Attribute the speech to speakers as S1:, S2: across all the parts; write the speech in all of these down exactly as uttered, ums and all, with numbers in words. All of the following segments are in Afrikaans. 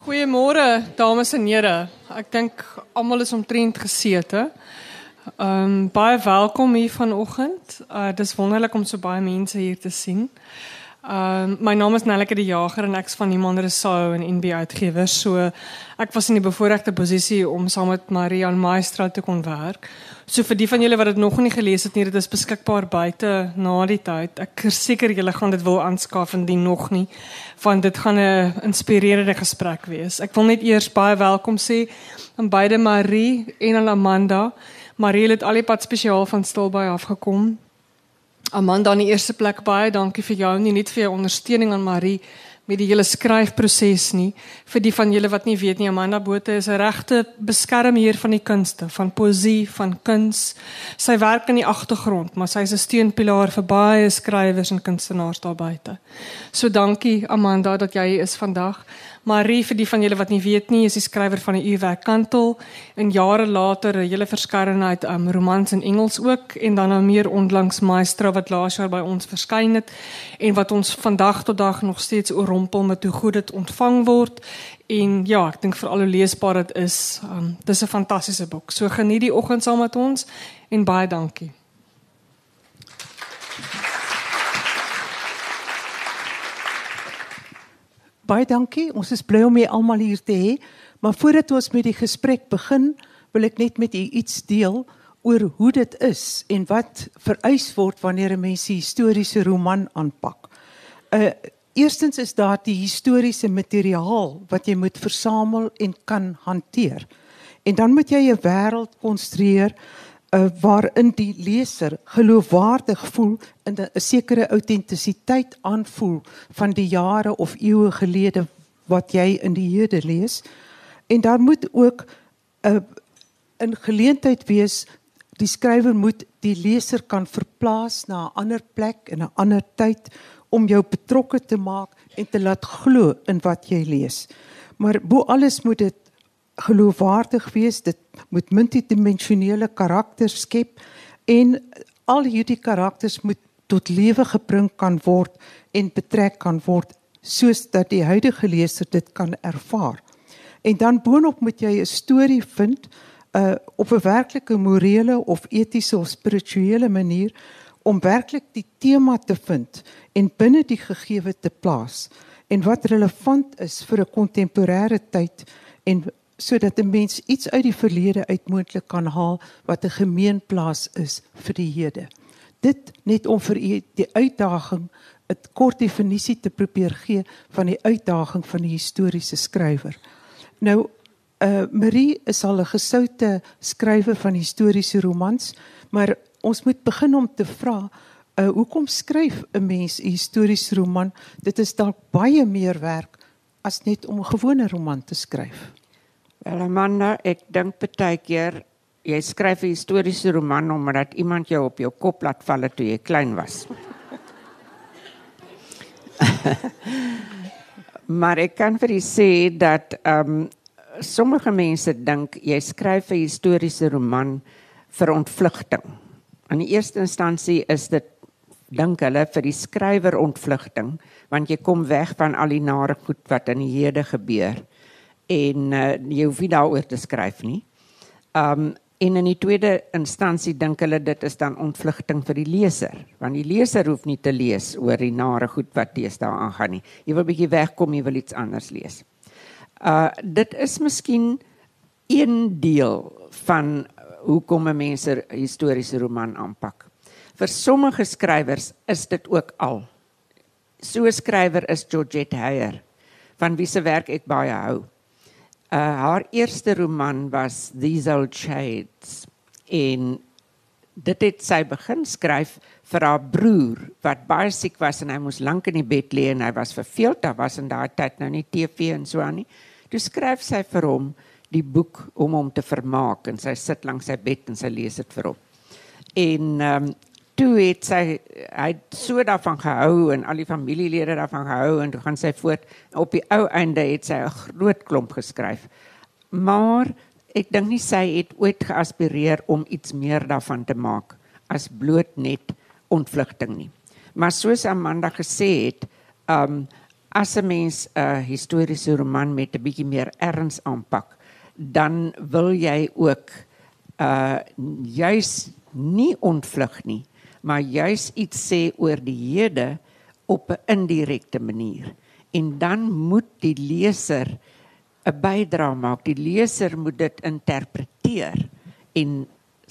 S1: Goeiemôre, dames en here. Ek dink almal is omtrent gesete. Um, baie welkom hier vanoggend. Uh, dis wonderlik om so baie mense hier te sien. Um, my naam is Nelleke die Jager en ek is van Iemand Resou en N B Uitgewers. So ek was in die bevoorregte posisie om saam met Marian Maestra te kon werk. So vir die van julle wat dit nog nie gelees het nie, dit is beskikbaar buite na die tyd. Ek is seker julle gaan dit wil aanskaf indien nog nie, want dit gaan 'n inspirerende gesprek wees. Ek wil net eers baie welkom sê aan beide Marie en aan Amanda. Marie het al die pad spesiaal van Stilbaai afgekom. Amanda in die eerste plek baie dankie vir jou, nie net vir jou ondersteuning aan Marie met die hele skryfproses nie. Vir die van julle wat nie weet nie, Amanda Botha is 'n regte beskermheer van die kunste, van poësie, van kuns. Sy werk in die agtergrond, maar sy is 'n steunpilaar vir baie skrywers en kunstenaars daar buite. So dankie Amanda dat jy hier is vandag. Marie, vir die van julle wat nie weet nie, is die skrywer van die Uurwerk Kantel en jare later 'n hele verskeidenheid um, romans in Engels ook en dan nou meer onlangs Maestra wat laas jaar by ons verskyn het en wat ons vandag tot dag nog steeds oorrompel met hoe goed dit ontvang word en ja, ek dink veral hoe leesbaar dit is. Um, dis 'n fantastiese boek. So geniet die oggend saam met ons en baie dankie.
S2: Baie dankie, ons is bly om jy almal hier te hê, maar voordat ons met die gesprek begin, wil ek net met u iets deel oor hoe dit is en wat vereis word wanneer 'n mens 'n historiese roman aanpak. Uh, eerstens is daar die historiese materiaal wat jy moet versamel en kan hanteer. En dan moet jy 'n wêreld konstrueer uh, waarin die leser geloofwaardig voel en 'n sekere autentisiteit aanvoel van die jare of eeue gelede wat jy in die hede lees. En daar moet ook 'n uh, 'n geleentheid wees, die skrywer moet die leser kan verplaas na 'n ander plek en 'n ander tyd om jou betrokke te maak en te laat glo in wat jy lees. Maar bo alles moet dit geloofwaardig wees, dit moet multidimensionele karakters skep en al hierdie karakters moet tot lewe gebring kan word en betrek kan word soos dat die huidige leser dit kan ervaar. En dan boonop moet jy 'n storie vind uh, op 'n werklike morele of etiese of spirituele manier om werklik die tema te vind en binne die gegewe te plaas en wat relevant is vir 'n kontemporêre tyd en sodat 'n mens iets uit die verlede uitmoontlik kan haal wat 'n gemeenplaas is vir die hede. Dit net om vir u die uitdaging, 'n kort definisie te probeer gee van die uitdaging van die historiese skrywer. Nou, uh, Marie is al 'n gesoute skrywer van historiese romans, maar ons moet begin om te vra, uh, hoekom skryf 'n mens 'n historiese roman? Dit is dalk baie meer werk as net om 'n gewone roman te skryf.
S3: Wel Amanda, ek dink baie keer jy skryf 'n historiese roman omdat iemand jou op jou kop laat val toe jy klein was. Maar ek kan vir u sê dat um, sommige mense dink jy skryf 'n historiese roman vir ontvlugting. In die eerste instansie is dit, dink hulle, vir die skrywer ontvlugting, want jy kom weg van al die nare goed wat in die hede gebeur. En uh, jy hoef nie daaroor te skryf nie. Um, en in die tweede instansie dink hulle dit is dan ontvlugting vir die leser, want die leser hoef nie te lees oor die nare goed wat deesdae aangaan nie. Jy wil 'n bietjie wegkom, jy wil iets anders lees. Uh, dit is miskien een deel van hoekom 'n mens 'n historiese roman aanpak. Vir sommige skrywers is dit ook al. So 'n skrywer is Georgette Heyer, van wie se werk ek baie hou. Uh, haar eerste roman was These Old Shades en dit het sy begin skryf vir haar broer wat baie siek was en hy moes lank in die bed lê en hy was verveeld, daar was in daai tyd nou nie T V en so aan nie. Toe skryf sy vir hom die boek om hom te vermaak en sy sit langs sy bed en sy lees dit vir hom. En um, toe het sy, hy het so daarvan gehou en al die familielede daarvan gehou en toe gaan sy voort. Op die ou einde het sy 'n groot klomp geskryf. Maar ek dink nie sy het ooit geaspireer om iets meer daarvan te maak as bloot net ontvlugting nie. Maar soos Amanda gesê het, um, as 'n mens 'n historiese roman met 'n bietjie meer erns aanpak, dan wil jy ook uh juis nie ontvlug nie, maar juis iets sê oor die hede op 'n indirekte manier. En dan moet die leser 'n bydra maak. Die leser moet dit interpreteer en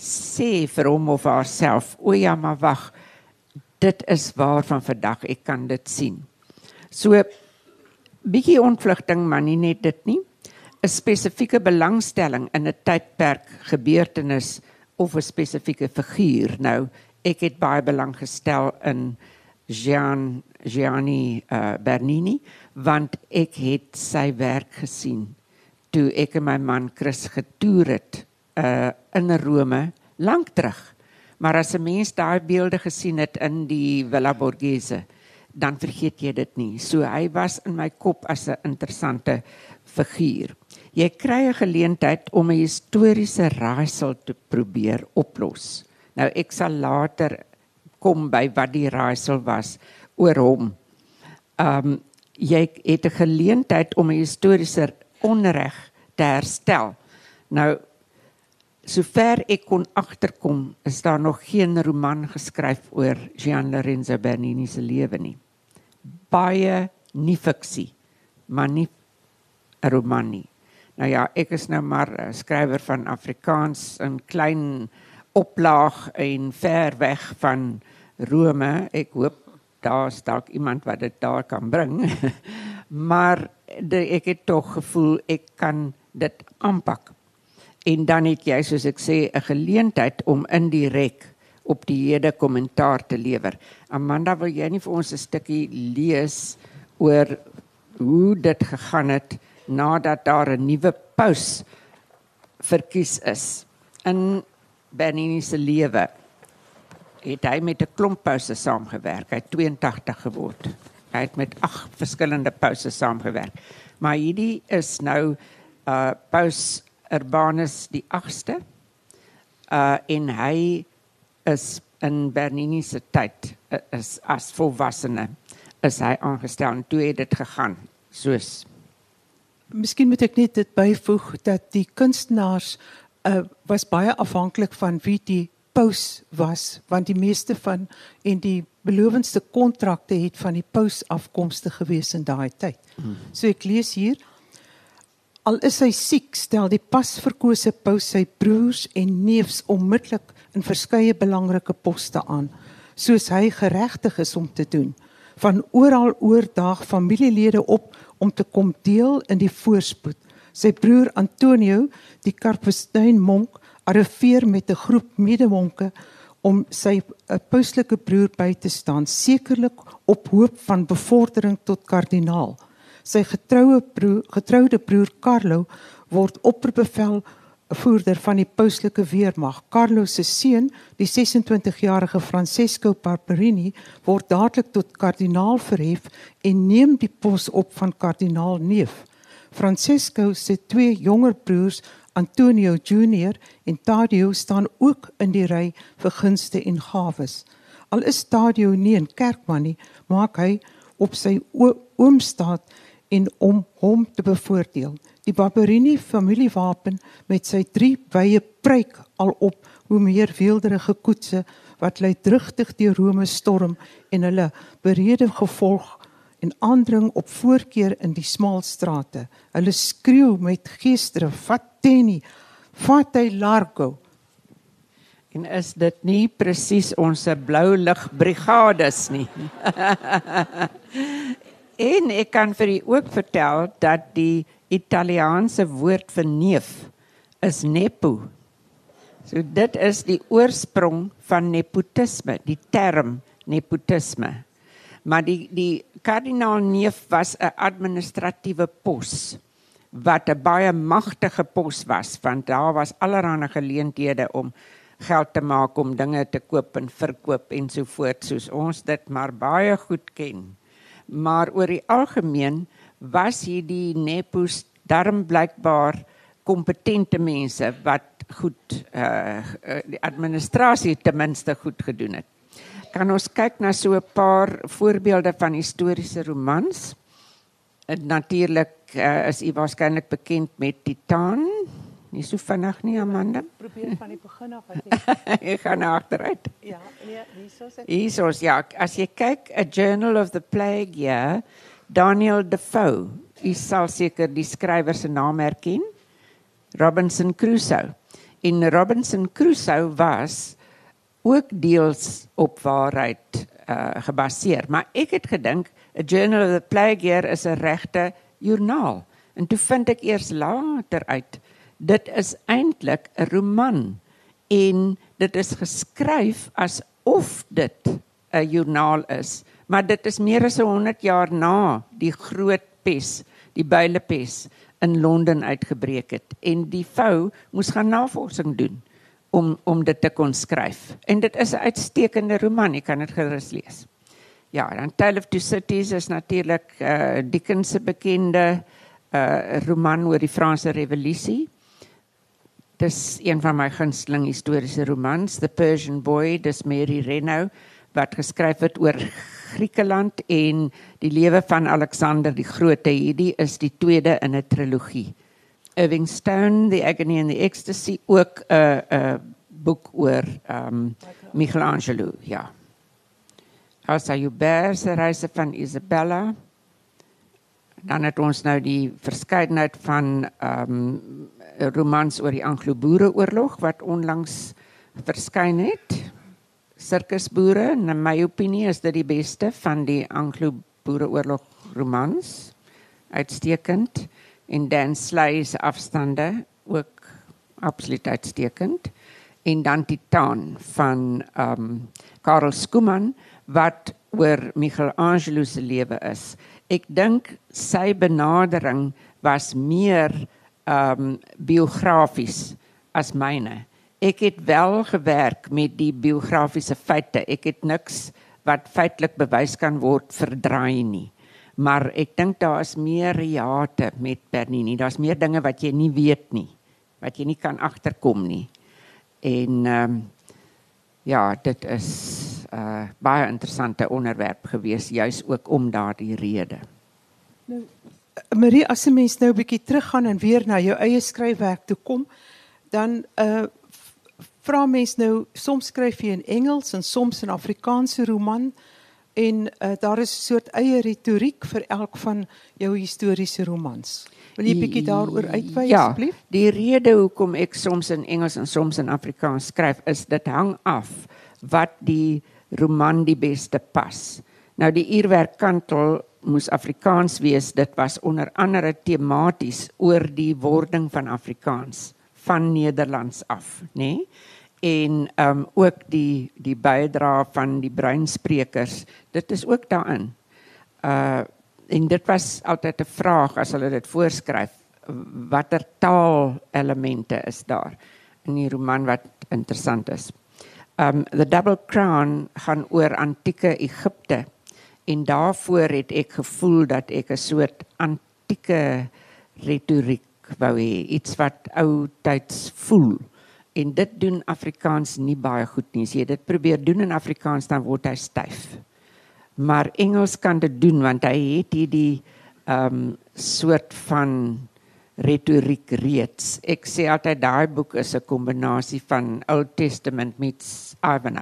S3: sê vir hom of haarself, o ja, maar wag, dit is waar van vandag, ek kan dit sien. So, bietjie ontvlugting, maar nie net dit nie. 'n Spesifieke belangstelling in 'n tydperk, gebeurtenis of 'n spesifieke figuur. Nou, ek het baie belang gestel in Gian, Gianni uh, Bernini, want ek het sy werk gesien toe ek en my man Chris getoer het uh, in Rome, lank terug. Maar as 'n mens daai beelde gesien het in die Villa Borghese, dan vergeet jy dit nie. So hy was in my kop as 'n interessante figuur. Jy kry 'n geleentheid om 'n historiese raaisel te probeer oplos. Nou ek sal later kom by wat die raaisel was oor hom. Um, jy het 'n geleentheid om 'n historiese onreg te herstel. Nou, sover ek kon agterkom, is daar nog geen roman geskryf oor Gian Lorenzo Bernini se lewe nie. Baie nie fiksie, maar nie 'n roman nie. Nou ja, ek is nou maar 'n skrywer van Afrikaans, 'n klein oplaag en ver weg van Rome. Ek hoop daar's dalk iemand wat dit daar kan bring. Maar de, ek het tog gevoel ek kan dit aanpak. En dan het jy, soos ek sê, 'n geleentheid om indirek op die hede kommentaar te lewer. Amanda, wil jy nie vir ons 'n stukkie lees oor hoe dit gegaan het nadat daar 'n nuwe paus verkies is? In Bernini se lewe het hy met 'n klomp pause saamgewerk. Hy het tweeëntagtig geword. Hy het met agt verskillende pause saamgewerk. Maar hierdie is nou uh, paus Urbanus die agste, uh, en hy is in Bernini se tyd, uh, is as volwassene, is hy aangestel, en toe het dit gegaan, soos.
S2: Miskien moet ek net dit byvoeg, dat die kunstenaars uh, was baie afhanklik van wie die paus was, want die meeste van, en die belovendste kontrakte het van die paus afkomstig gewees in daai tyd. Hmm. So ek lees hier, al is hy siek, stel die pas verkose paus sy broers en neefs onmiddellik in verskeie belangrike poste aan, soos hy geregtig is om te doen. Van oral oordaag familielede op om te kom deel in die voorspoed. Sy broer Antonio, die Karpustuin monk, arriveer met 'n groep medemonke om sy pauslike broer by te staan, sekerlik op hoop van bevordering tot kardinaal. Sy getroue broer, getroude broer Carlo word opperbevelvoerder van die pauslike weermag. Carlo se seun, die sesentwintigjarige Francesco Barberini, word dadelik tot kardinaal verhef en neem die pos op van kardinaal neef. Francesco se twee jonger broers, Antonio Junior en Taddeo, staan ook in die ry vir gunste en gawes. Al is Taddeo nie 'n kerkman nie, maak hy op sy oomstaat en om hom te bevoordeel. Die Barberini familiewapen met sy drie wye pruik al op hoe meer weelderige koetse wat luidrugtig deur Rome storm en hulle berede gevolg en aandring op voorkeer in die smal strate. Hulle skreeu met geesdrif, vat teni, vat hy largo.
S3: En is dit nie presies ons blou lig brigades nie? En ek kan vir u ook vertel dat die Italiaanse woord vir neef is nepo. So dit is die oorsprong van nepotisme, die term nepotisme. Maar die, die kardinaal neef was 'n administratiewe pos, wat 'n baie magtige pos was, want daar was allerlei geleenthede om geld te maak, om dinge te koop en verkoop en so voort, soos ons dit maar baie goed ken. Maar oor die algemeen was hierdie nepos darm blykbaar kompetente mense wat goed, uh, die administrasie ten minste goed gedoen het. Kan ons kyk na so 'n paar voorbeelde van historiese romans? natuurlik uh, is u waarskynlik bekend met Titaan. Nie so vinnig nie, Amanda.
S2: Probeer van die begin af. Ek
S3: Ek gaan na agteruit.
S2: ja, nee, hierso's ek.
S3: Hierso's ja, as jy kyk, A Journal of the Plague Year, Daniel Defoe, u sal seker die skrywer se naam herken, Robinson Crusoe. En Robinson Crusoe was ook deels op waarheid uh, gebaseer, maar ek het gedink, A Journal of the Plague Year is 'n regte joernaal. En toe vind ek eers later uit, dit is eintlik 'n roman en dit is geskryf asof dit 'n joernaal is, maar dit is meer as honderd jaar na die groot pes, die builepes in Londen uitgebreek het en die vrou moes gaan navorsing doen om om dit te kon skryf. En dit is 'n uitstekende roman, jy kan dit gerus lees. Ja, dan Tale of Two Cities is natuurlik uh, Dickens se bekende uh, roman oor die Franse Revolusie. Dis een van my gunsteling historiese romans, The Persian Boy, dis Mary Renaud, wat geskryf het oor Griekeland en die lewe van Alexander die Grote. Hierdie is die tweede in 'n trilogie. Irving Stone, The Agony and the Ecstasy, ook 'n uh, uh, boek oor um, Michelangelo, ja. Elsa Joubert se reise van Isabella. Dan het ons nou die verskeidenheid van um, romans oor die Anglo-Boereoorlog wat onlangs verskyn het. Sirkusboere, in my opinie is dit die beste van die Anglo-Boereoorlog romans. Uitstekend. En Dan Slay se Afstande, ook absoluut uitstekend. En dan Titaan van um, Karel Schoeman, wat oor Michelangelo se lewe is. Ek dink sy benadering was meer um, biografies as myne. Ek het wel gewerk met die biografiese feite. Ek het niks wat feitelik bewys kan word verdraai nie. Maar ek dink daar is meer reate met Bernini. Daar's meer dinge wat jy nie weet nie, wat jy nie kan agterkom nie. En um, ja, dit is uh, baie interessante onderwerp gewees, juis ook om daardie rede.
S2: Nou, Marie, as 'n mens nou 'n bietjie teruggaan en weer na jou eie skryfwerk toe kom, dan uh, vra mens nou, soms skryf jy in Engels en soms in Afrikaanse roman, en uh, daar is 'n soort eie retoriek vir elk van jou historiese romans. Wil jy bietjie daaroor uitwy
S3: ja,
S2: asseblief?
S3: Die rede hoekom ek soms in Engels en soms in Afrikaans skryf, is dit hang af wat die roman die beste pas. Nou die uurwerkkantel moes Afrikaans wees, dit was onder andere tematies oor die wording van Afrikaans, van Nederlands af, né? En um, ook die, die bydra van die breinsprekers, dit is ook daarin. Uh, en dit was altyd 'n vraag as hulle dit voorskryf, watter taalelemente is daar in die roman wat interessant is. Um, The Double Crown gaan oor antieke Egipte, en daarvoor het ek gevoel dat ek 'n soort antieke retoriek wou hê, iets wat oudtyds voel. En dit doen Afrikaans nie baie goed nie. As jy dit probeer doen in Afrikaans, dan word hy styf. Maar Engels kan dit doen, want hy het hierdie um, soort van retoriek reeds. Ek sê altyd, daai boek is 'n kombinasie van Old Testament meets Ivanhoe.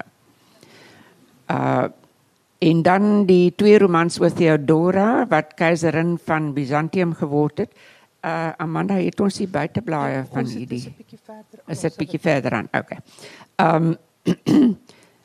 S3: Uh, en dan die twee romans oor Theodora, wat keiserin van Byzantium geword het. Uh, Amanda, het ons die buiteblaaie
S2: Ja,
S3: van
S2: ons het-
S3: hierdie?
S2: is 'n bietjie verder aan,
S3: Is dit
S2: ons
S3: bietjie
S2: sal
S3: verder aan? Okay. Um,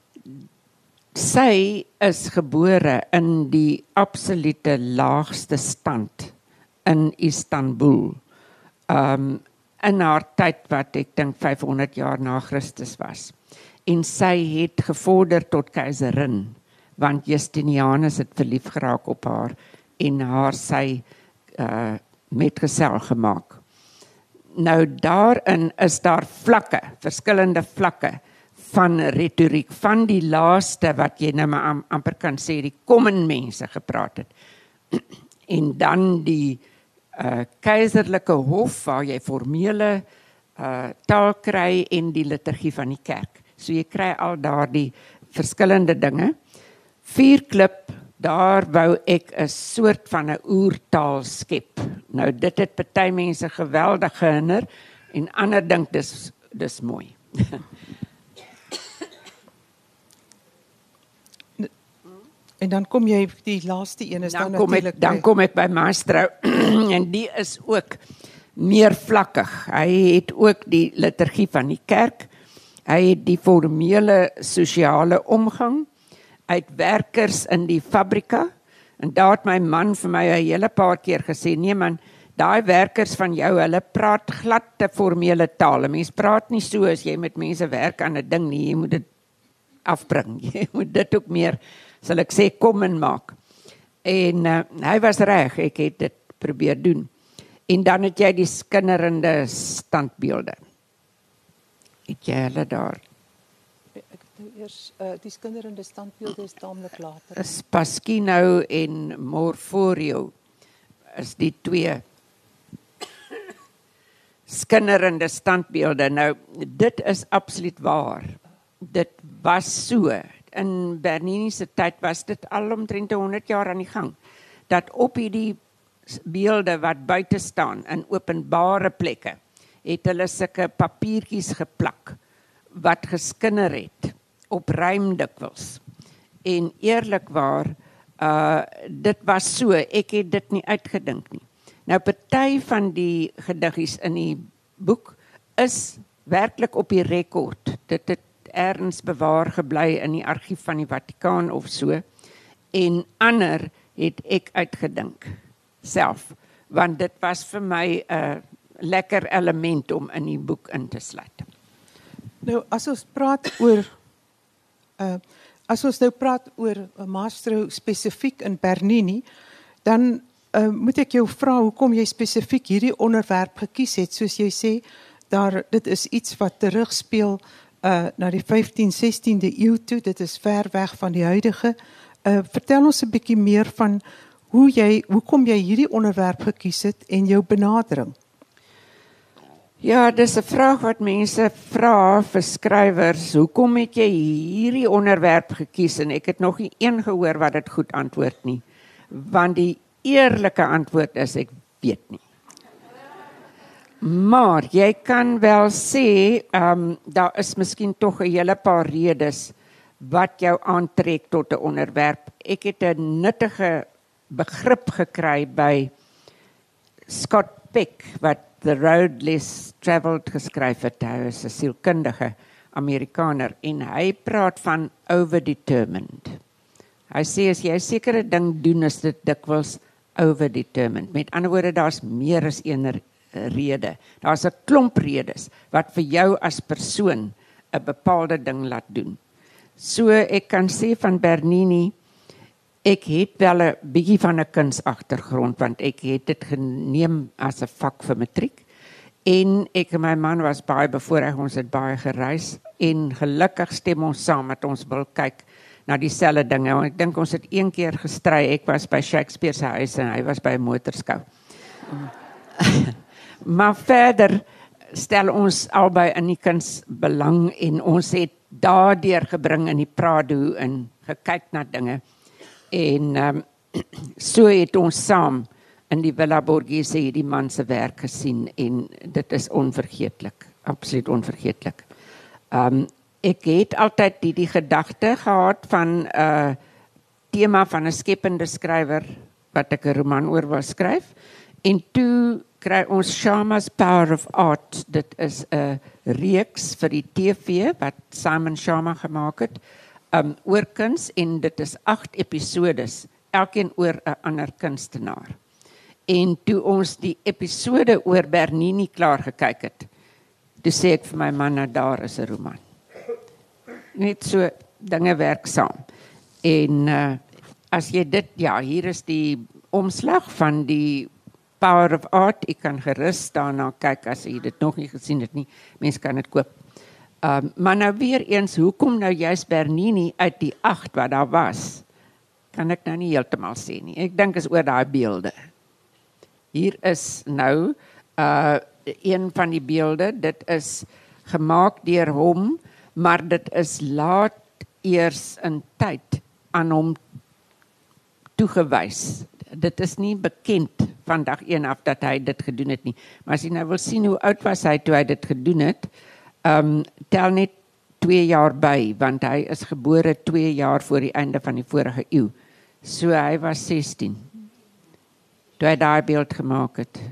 S3: sy is gebore in die absolute laagste stand in Istanbul. Um, in haar tyd wat ek dink vyfhonderd jaar na Christus was. En sy het gevorder tot keiserin, want Justinianus het verlief geraak op haar en haar sy uh, metgesel gemaak. Nou daarin is daar vlakke, verskillende vlakke van retoriek, van die laaste wat jy nou maar am, amper kan sê, die common mense gepraat het. En dan die uh, keiserlike hof, waar jy formele uh, taal kry en die liturgie van die kerk. So jy kry al daardie verskillende dinge. Vierklip Daar wou ek 'n soort van 'n oertaal skep. Nou dit het party mense geweldig gehinder en ander dink dis dis mooi.
S2: En dan kom jy die laaste een is dan,
S3: dan kom ek
S2: natuurlik
S3: dan
S2: by-
S3: kom ek by Maestro en die is ook meer vlakkig. Hy het ook die liturgie van die kerk. Hy het die formele sosiale omgang. Hy het werkers in die fabrika. En daar het my man vir my 'n hele paar keer gesê, nee man, daai werkers van jou, hulle praat glad te formele taal. Mense praat nie so as jy met mense werk aan 'n ding nie. Jy moet dit afbring. Jy moet dit ook meer, sal ek sê, kom en maak. En uh, hy was reg, ek het dit probeer doen. En dan het jy die skinderende standbeelde. Het jy hulle daar?
S2: Ek het nou eers uh, die skinderende standbeelde is taamlik later.
S3: Is Pasquino en Morforio is die twee skinderende standbeelde. Nou, dit is absoluut waar. Dit was so. In Bernini se tyd was dit al omtrent honderd jaar aan die gang. Dat op hierdie beelde wat buite staan in openbare plekke, het hulle sulke papiertjies geplak wat geskinder het op rym dikwels. En eerlikwaar, uh dit was so, ek het dit nie uitgedink nie. Nou party van die gediggies in die boek is werklik op die rekord. Dit het ergens bewaar gebly in die argief van die Vatikaan of so. En ander het ek uitgedink self, want dit was vir my 'n uh, lekker element om in die boek in te sluit.
S2: Nou as ons praat oor uh as ons nou praat oor 'n Maestro spesifiek in Bernini, dan uh, moet ek jou vra hoekom jy spesifiek hierdie onderwerp gekies het. Soos jy sê, daar dit is iets wat terugspeel uh na die vyftien sestiende eeu toe. Dit is ver weg van die huidige. Uh vertel ons 'n bietjie meer van hoe jy hoekom jy hierdie onderwerp gekies het en jou benadering.
S3: Ja, dis 'n vraag wat mense vra vir skrywers. Hoekom het jy hierdie onderwerp gekies? En ek het nog nie een gehoor wat dit goed antwoord nie. Want die eerlike antwoord is ek weet nie. Maar jy kan wel sê, um, daar is miskien tog 'n hele paar redes wat jou aantrek tot 'n onderwerp. Ek het 'n nuttige begrip gekry by Scott Peck, wat The Road Less Travelled geskryf het. Hy is 'n sielkundige Amerikaner en hy praat van overdetermined. Hy sê as jy 'n sekere ding doen, is dit dikwels overdetermined. Met ander woorde, daar's meer as een rede. Daar's 'n klomp redes wat vir jou as persoon 'n bepaalde ding laat doen. So ek kan sê van Bernini, ek het wel 'n bietjie van 'n kunsagtergrond, want ek het dit geneem as 'n vak vir matriek. En ek en my man was baie bevoorreg, ons het baie gereis en gelukkig stem ons saam dat ons wil kyk na dieselfde dinge. Want ek dink ons het een keer gestry. Ek was by Shakespeare se huis en hy was by 'n motorskou. Maar verder stel ons albei in die kuns belang en ons het daardeur gebring in die Prado en gekyk na dinge. En um, so het ons saam in die Villa Borghese hierdie man se werk gesien en dit is onvergeetlik, absoluut onvergeetlik. Um, ek het altyd die, die gedagte gehad van 'n uh, tema van 'n skepende skrywer wat ek 'n roman oor wou skryf. En toe kry ons Sharma's Power of Art. Dit is 'n reeks vir die T V wat Simon Sharma gemaak het. Um, oor kuns en dit is agt episodes, elkeen oor 'n ander kunstenaar. En toe ons die episode oor Bernini klaar gekyk het, toe sê ek vir my man, nou daar is 'n roman. Net so dinge werk saam. En uh, as jy dit, ja, hier is die omslag van die Power of Art. Ek kan gerus daarna kyk as jy dit nog nie gesien het nie. Mense kan dit koop. Um, maar nou weer eens, hoekom nou juist Bernini uit die agt wat daar was, kan ek nou nie heeltemal sê nie. Ek dink is oor daai beelde. Hier is nou uh, een van die beelde, dit is gemaak deur hom, maar dit is laat eers in tyd aan hom toegewys. Dit is nie bekend van dag een af dat hy dit gedoen het nie. Maar as jy nou wil sien hoe oud was hy toe hy dit gedoen het, um, tel net twee jaar by, want hy is gebore twee jaar voor die einde van die vorige eeu. So hy was sestien. Toe hy daai beeld gemaak het.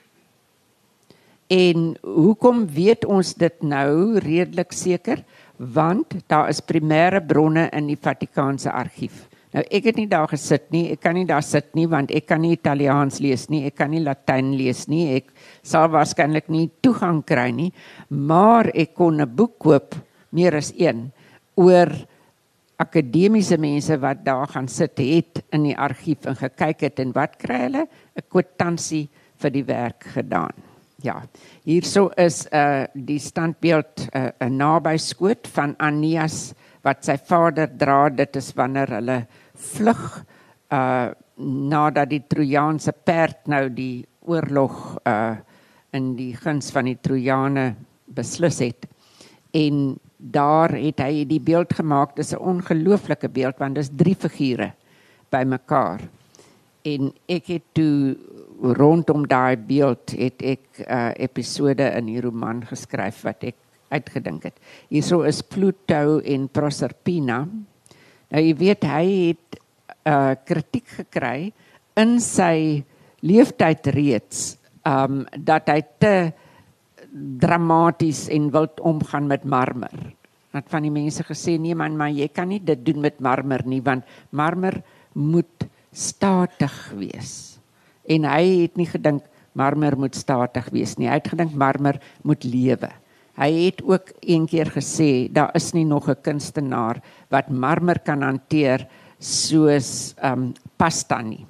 S3: En hoekom weet ons dit nou redelik seker? Want daar is primêre bronne in die Vatikaanse argief. Nou ek het nie daar gesit nie, ek kan nie daar sit nie, want ek kan nie Italiaans lees nie, ek kan nie Latyn lees nie, ek sal waarskynlik nie toegang kry nie, maar ek kon 'n boek koop, meer as een, oor akademiese mense wat daar gaan sit het in die argief en gekyk het, en wat kry hulle? 'n kwitansie vir die werk gedaan. Ja, hierso is uh, die standbeeld 'n uh, nabyskoot van Aeneas wat sy vader dra. Dit is wanneer hulle vlug uh, nadat die Trojaanse perd nou die oorlog uh, in die guns van die Trojane beslis het. En daar het hy die beeld gemaak. Dis 'n ongelooflike beeld, want dis drie figure by mekaar. En ek het toe rondom daai beeld het ek uh, episode in die roman geskryf wat ek uitgedink het. Hierso is Pluto en Proserpina. Nou jy weet, hy het uh, kritiek gekry in sy leeftyd reeds, um, dat hy te dramaties en wild omgaan met marmer. Dat van die mense gesê, nee man, maar jy kan nie dit doen met marmer nie, want marmer moet statig wees. En hy het nie gedink marmer moet statig wees nie. Hy het gedink marmer moet lewe. Hy het ook een keer gesê, daar is nie nog 'n kunstenaar wat marmer kan hanteer soos um, pasta nie.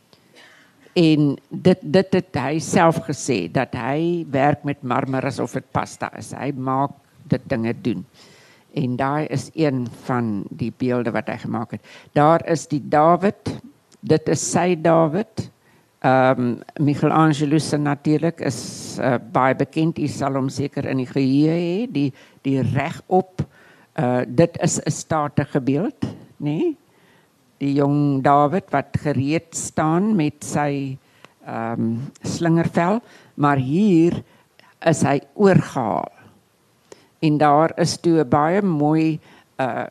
S3: En dit, dit het hy self gesê, dat hy werk met marmer asof dit pasta is. Hy maak dit dinge doen. En daar is een van die beelde wat hy gemaak het. Daar is die Dawid, dit is sy Dawid. Um, Michelangelo se natuurlik is uh, baie bekend, jy sal hom seker in die geheue hê, die, die regop, uh, dit is 'n statige beeld, nee? Die jong Dawid wat gereed staan met sy um, slingervel, maar hier is hy oorgehaal. En daar is toe 'n baie mooi uh,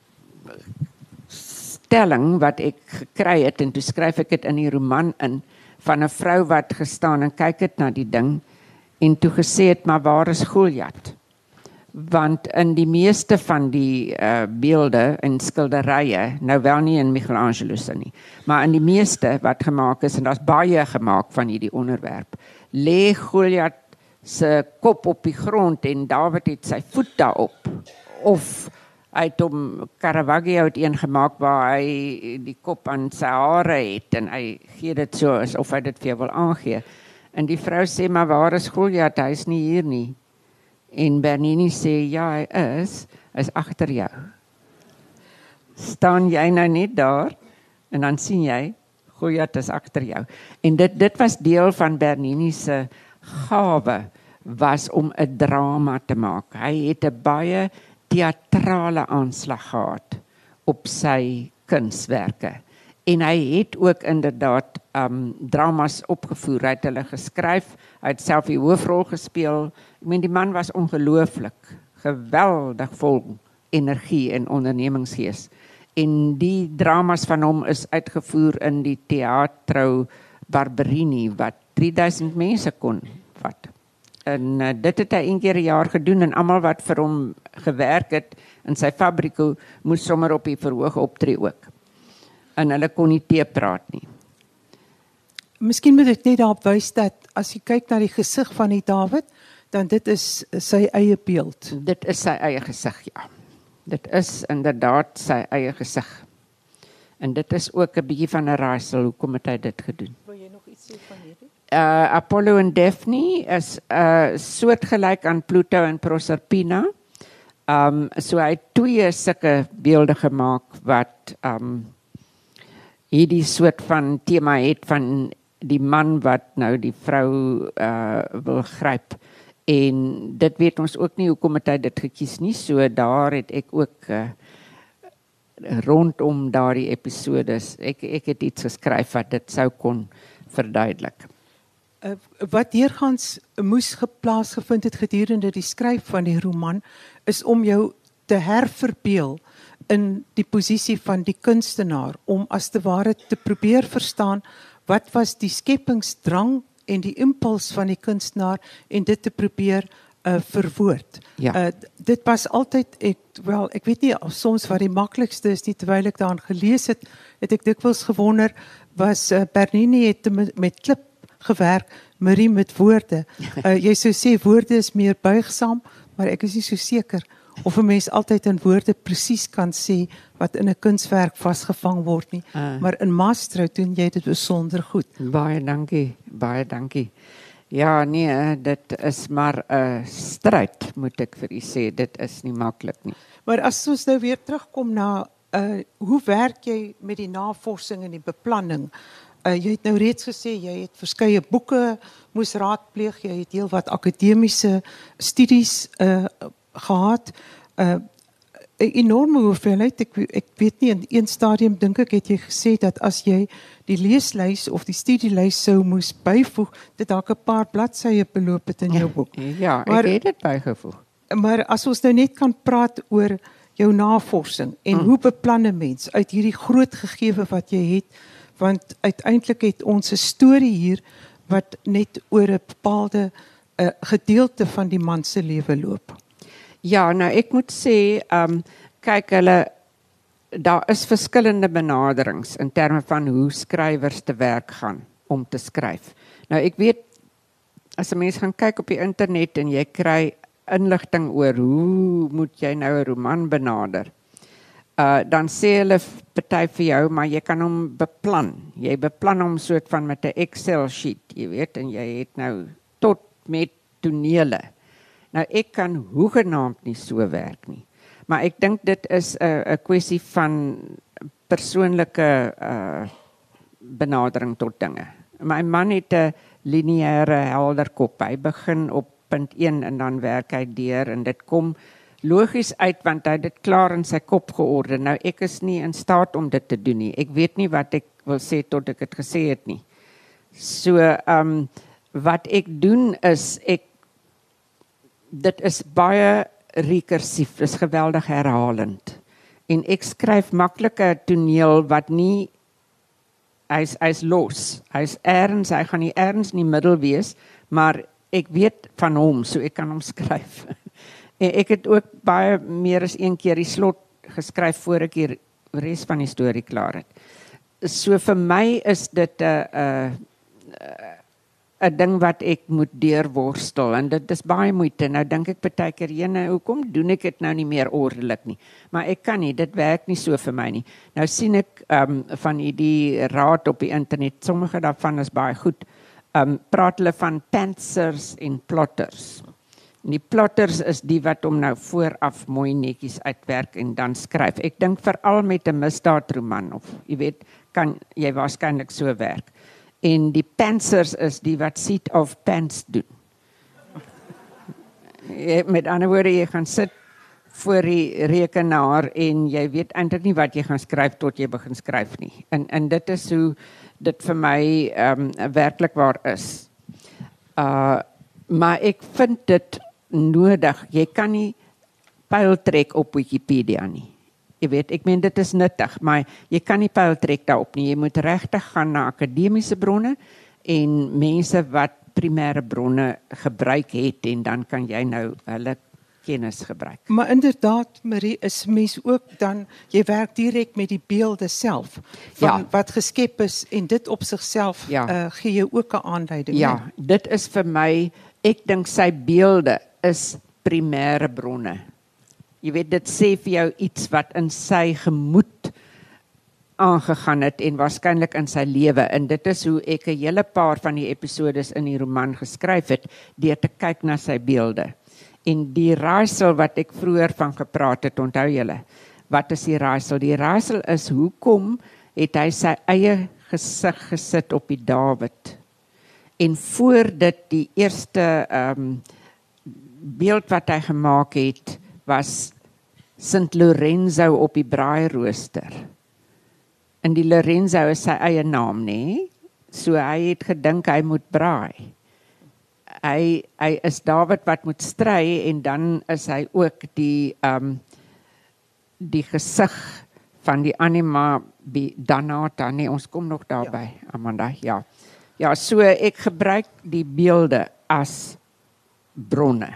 S3: stelling wat ek gekry het, en toe skryf ek dit in die roman in, van 'n vrou wat gestaan en kyk het na die ding, en toe gesê het, maar waar is Goliat? Want in die meeste van die uh, beelde en skilderye, nou wel nie in Michelangelo se nie, maar in die meeste wat gemaak is, en daar's baie gemaak van hierdie onderwerp, lê Goliat se kop op die grond en Dawid het sy voet daarop, of hy het hom Caravaggio het een gemaak waar hy die kop aan sy hare het en hy gee dit so asof hy dit vir jou wil aangee. En die vrou sê, maar waar is Goliat? Hy is nie hier nie. En Bernini sê, ja, hy is, hy is agter jou. Staan jy nou net daar en dan sien jy, Goliat is agter jou. En dit, dit was deel van Bernini se gawe, was om 'n drama te maak. Hy het 'n baie teatrale aanslag gehad op sy kunswerke. En hy het ook inderdaad um, dramas opgevoer, hy het hulle geskryf, hy het self die hoofrol gespeel. Ek meen, die man was ongelooflik, geweldig vol energie en ondernemingsgees. En die dramas van hom is uitgevoer in die Teatro Barberini, wat drie duisend mense kon vat. En uh, dit het hy een keer 'n jaar gedoen, en almal wat vir hom gewerk het in sy fabriek moes sommer op die verhoog optree ook. En hulle kon nie teepraat nie.
S2: Miskien moet ek net daarop wys dat as jy kyk na die gesig van die Dawid, dan dit is sy eie beeld.
S3: Dit is sy eie gesig, ja. Dit is inderdaad sy eie gesig. En dit is ook 'n bietjie van 'n raaisel, hoekom het hy dit gedoen?
S2: Wil jy nog iets sê van hierdie?
S3: Uh, Apollo en Daphne is uh, soortgelyk aan Pluto en Proserpina. Um, so hy het twee sulke beelde gemaak wat um, hierdie soort van tema het van die man wat nou die vrou uh, wil gryp. En dit weet ons ook nie hoekom het hy dit gekies nie. So daar het ek ook uh, rondom daardie episodes. Ek ek het iets geskryf wat dit sou kon verduidelik.
S2: Uh, wat deurgangs moes geplaas gevind het gedurende die skryf van die roman, is om jou te herverbeel in die posisie van die kunstenaar, om as te ware te probeer verstaan, wat was die skepingsdrang en die impuls van die kunstenaar, en dit te probeer uh, verwoord.
S3: Ja.
S2: Uh, dit was altyd, ek, wel, ek weet nie, soms wat die maklikste is nie, terwyl ek daaraan gelees het, het ek dikwels gewonder, was uh, Bernini het met, met klip gewerk, Marie met woorde. Uh, jy sou sê, woorde is meer buigsaam, maar ek is nie so seker of 'n mens altyd in woorde presies kan sê wat in 'n kunswerk vasgevang word nie.
S3: Uh.
S2: Maar in Mastro doen jy dit besonder goed.
S3: Baie dankie, baie dankie. Ja, nee, dit is maar 'n stryd, moet ek vir u sê. Dit is nie maklik nie.
S2: Maar as ons nou weer terugkom na, uh, hoe werk jy met die navorsing en die beplanning? Uh, jy het nou reeds gesê, jy het verskeie boeke moes raadpleeg, jy het heel wat akademiese studies uh, gehad, uh, 'n enorme hoeveelheid, ek, ek weet nie, in een stadium dink ek het jy gesê dat as jy die leeslys of die studielys sou moes byvoeg, dit dalk 'n paar bladsye beloop het in jou boek.
S3: Ja,
S2: maar,
S3: ek het dit bygevoeg.
S2: Maar as ons nou net kan praat oor jou navorsing en mm. hoe beplan 'n mens uit hierdie groot gegewe wat jy het, want uiteindelik het ons 'n storie hier wat net oor 'n bepaalde uh, gedeelte van die man se lewe loop.
S3: Ja, nou ek moet sê, um, kyk hulle, daar is verskillende benaderings in terme van hoe skrywers te werk gaan om te skryf. Nou ek weet, as 'n mens gaan kyk op die internet en jy kry inligting oor hoe moet jy nou 'n roman benader, uh, dan sê hulle party vir jou, maar jy kan hom beplan. Jy beplan hom soort van met 'n Excel sheet, jy weet, en jy het nou tot met tonele. Nou ek kan hoegenaamd nie so werk nie. Maar ek dink dit is 'n 'n kwessie van persoonlike uh, benadering tot dinge. My man het 'n lineêre helder kop. Hy begin op punt een en dan werk hy deur en dit kom logies uit want hy het dit klaar in sy kop georde. Nou ek is nie in staat om dit te doen nie. Ek weet nie wat ek wil sê tot ek dit gesê het nie. So um, wat ek doen is ek dit is baie rekursief, dit is geweldig herhalend. En ek skryf maklike toneel wat nie, hy's hy's los, hy's ergens, hy gaan nie ergens in die middel wees, maar ek weet van hom, so ek kan hom skryf. En ek het ook baie meer as een keer die slot geskryf voor ek die res van die storie klaar het. So vir my is dit 'n 'n 'n ding wat ek moet deurworstel en dit is baie moeite. Nou dink ek partykeer, jene, hoekom doen ek dit nou nie meer ordelik nie? Maar ek kan nie, dit werk nie so vir my nie. Nou sien ek um, van die raad op die internet, sommige daarvan is baie goed, um, praat hulle van pantsers en plotters. En die plotters is die wat om nou vooraf mooi netjies uitwerk en dan skryf. Ek dink veral met 'n misdaadroman, of jy weet, kan jy waarskynlik so werk. En die pantsers is die wat seat of pants doen. Met ander woorde, jy gaan sit voor die rekenaar en jy weet eintlik nie wat jy gaan skryf tot jy begin skryf nie. En en dit is hoe dit vir my um, werklik waar is. Uh, maar ek vind dit nodig. Jy kan nie pyl trek op Wikipedia nie. Jy weet, ek meen dit is nuttig, maar jy kan nie pyl trek daarop nie. Jy moet regtig gaan na akademiese bronne en mense wat primêre bronne gebruik het en dan kan jy nou hulle kennis gebruik.
S2: Maar inderdaad, Marie, is mens ook dan, jy werk direk met die beelde self, van
S3: Ja.
S2: wat geskep is en dit op sigself
S3: Ja.
S2: uh, gee jou ook 'n aanduiding.
S3: Ja,
S2: nee?
S3: dit is vir my, ek dink sy beelde is primêre bronne. Jy weet, dit sê vir jou iets wat in sy gemoed aangegaan het en waarskynlik in sy lewe. En dit is hoe ek 'n hele paar van die episodes in die roman geskryf het, deur te kyk na sy beelde. En die raaisel wat ek vroeër van gepraat het, onthou julle, wat is die raaisel? Die raaisel is, hoekom het hy sy eie gesig gesit op die Dawid? En voor dit die eerste um, beeld wat hy gemaak het, was Sint Lorenzo op die braairooster. En die Lorenzo is sy eie naam, nê? So hy het gedink hy moet braai. Hy, hy is Dawid wat moet stry en dan is hy ook die, um, die gesig van die anima danata. Nee, ons kom nog daarby, ja. Amanda. Ja. Ja, so ek gebruik die beelde as bronne.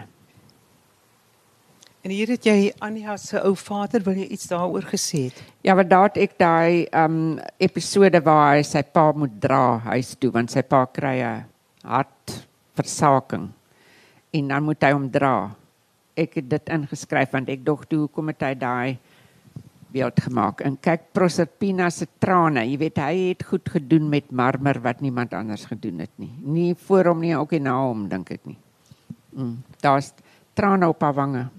S2: En hier het jy Anja se ou vader, wil jy iets daaroor gesê het?
S3: Ja, want daar het ek daai um, episode waar hy sy pa moet dra huis toe, want sy pa kry 'n hartversaking en dan moet hy hom dra. Ek het dit ingeskryf want ek dog toe hoekom het hy daai beeld gemaak. En kyk Proserpina se trane, jy weet hy het goed gedoen met marmer wat niemand anders gedoen het nie. Nie voor hom nie, ook nie na hom dink ek nie. Mm, daar's trane op haar wange.